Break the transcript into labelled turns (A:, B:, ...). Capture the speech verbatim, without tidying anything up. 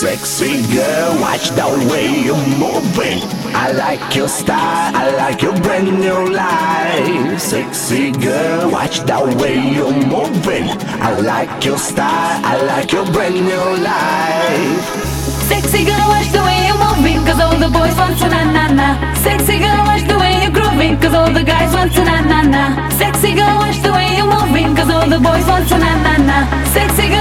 A: Sexy girl, watch the way you're moving. I like your style, I like your brand new life. Sexy girl, watch the way you're moving. I like your style, I like your brand new life.
B: Sexy girl, watch the way you're moving, cause all the boys want to na na na. Sexy girl, watch the way you're grooving, cause all the guys want to na na na. Sexy girl, watch the way you're moving, cause all the boys want to na na na. Sexy